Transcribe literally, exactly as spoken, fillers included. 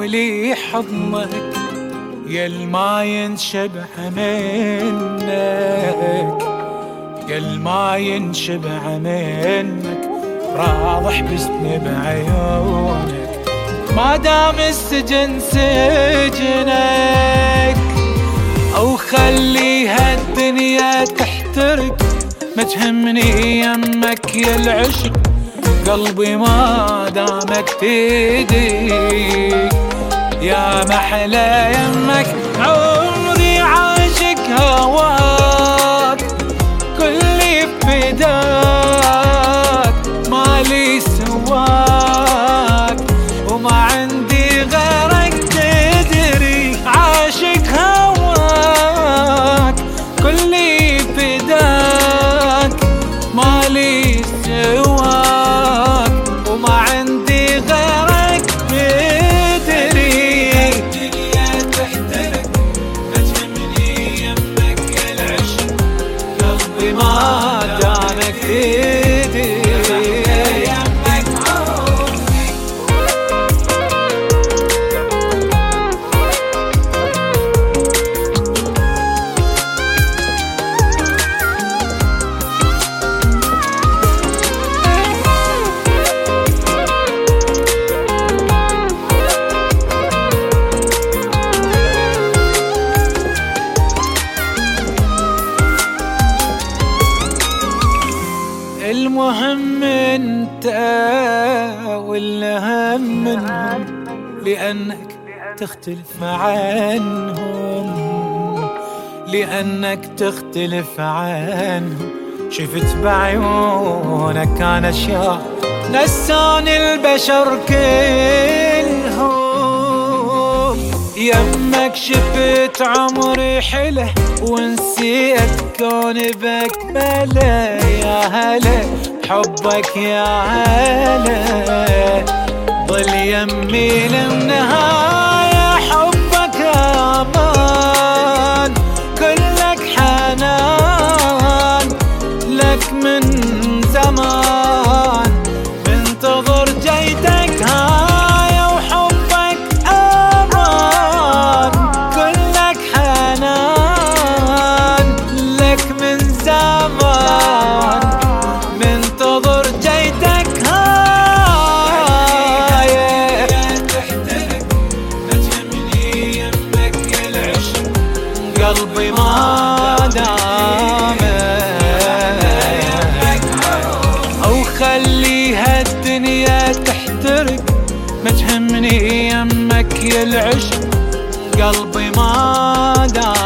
ولي حضنك يل ما ينشبع منك، يل ما ينشبع منك، راض احبسني بعيونك ما دام السجن سجنك، او خليها الدنيا تحترق ما تهمني يمك يا العشق، قلبي ما دامك تديك يا محلى يمك، عمري عاشق هواك كلي بفداك، مالي سواك وما عندي غيرك تدري، عاشق هواك كلي بفداك، مالي سواك وما عندي غيرك تدري، الدنيا تحترق ما تهمني يمك يا العشق، قلبي ما دامك تدري يمك عمري. المهم انت والأهم منهم، لأنك تختلف عنهم، لأنك تختلف عنهم، شفت بعيونك كان أشياء نساني البشر كلهم، يمك شفت عمري حله ونسيت كوني بكمله، يا هلا حبك يا هلا ضل يمي للنهاية، حبك امان كلك حنان لك من زمان، منتظر جيتك هاي وحبك امان كلك حنان لك من زمان، منتظر جيتك هاي تحترق ما تهمني يمك يا العشق، قلبي ما دامك، او خليها الدنيا تحترق ما تهمني يمك يا العشق، قلبي ما دامك.